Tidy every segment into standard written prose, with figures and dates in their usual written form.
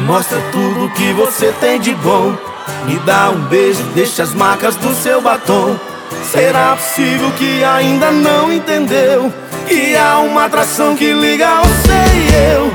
mostra tudo que você tem de bom. Me dá um beijo, deixa as marcas do seu batom. Será possível que ainda não entendeu que há uma atração que liga você e eu?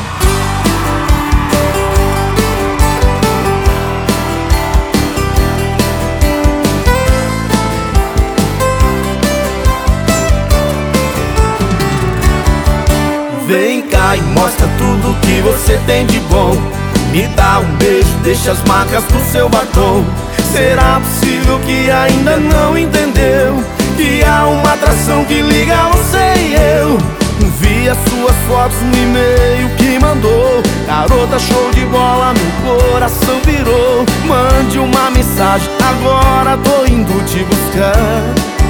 Vem cá e mostra tudo que você tem de bom. Me dá um beijo, deixa as marcas do seu batom. Será possível que ainda não entendeu que há uma atração que liga você e eu? Vi as suas fotos no e-mail que mandou. Garota show de bola, meu coração virou. Mande uma mensagem, agora tô indo te buscar.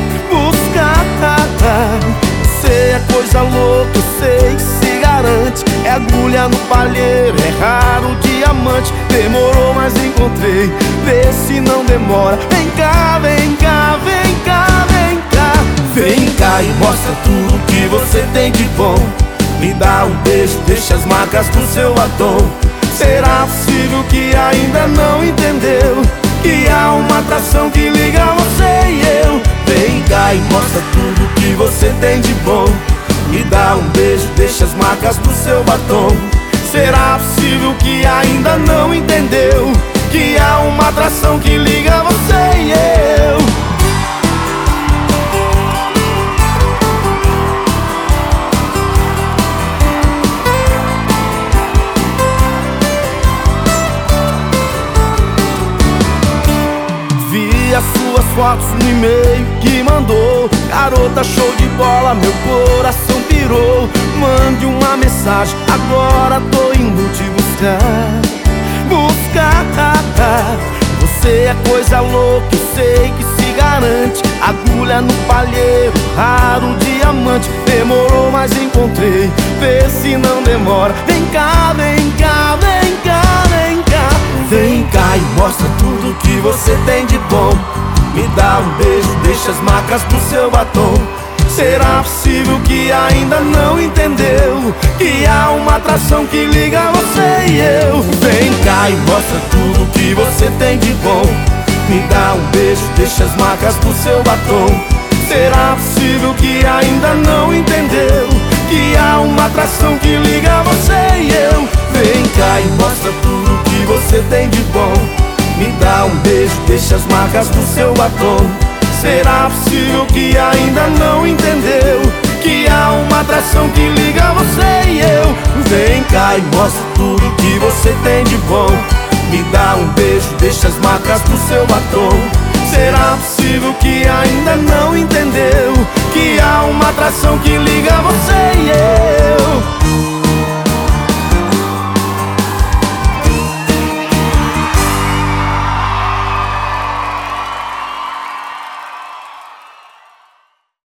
Você é coisa louca, eu sei que se garante. É agulha no palheiro, é raro o diamante. Demorou, mas encontrei, vê se não demora. Vem cá, vem cá, vem cá, vem cá. Vem cá e mostra tudo que você tem de bom. Me dá um beijo, deixa as marcas do seu batom. Será possível que ainda não entendeu que há uma atração que liga você e eu? Vem cá e mostra tudo que você tem de bom. Me dá um beijo, deixa as marcas do seu batom. Será possível que ainda não entendeu que há uma atração que liga você e eu? Vi as suas fotos no e-mail que mandou. Garota show de bola, meu coração pirou. Mande uma mensagem, agora tô indo te buscar. Você é coisa louca, eu sei que se garante. Agulha no palheiro, raro diamante. Demorou, mas encontrei, vê se não demora. Vem cá, vem cá, vem cá, vem cá. Vem cá e mostra tudo que você tem de bom. Me dá um beijo, deixa as marcas do seu batom. Será possível que ainda não entendeu que há uma atração que liga você e eu? Vem cá e mostra tudo que você tem de bom. Me dá um beijo, deixa as marcas do seu batom. Será possível que ainda não entendeu que há uma atração que liga você e eu? Vem cá e mostra tudo que você tem de bom. Me dá um beijo, deixa as marcas do seu batom. Será possível que ainda não entendeu que há uma atração que liga você e eu? Vem cá e mostra tudo que você tem de bom. Me dá um beijo, deixa as marcas do seu batom. Será possível que ainda não entendeu que há uma atração que liga você e eu?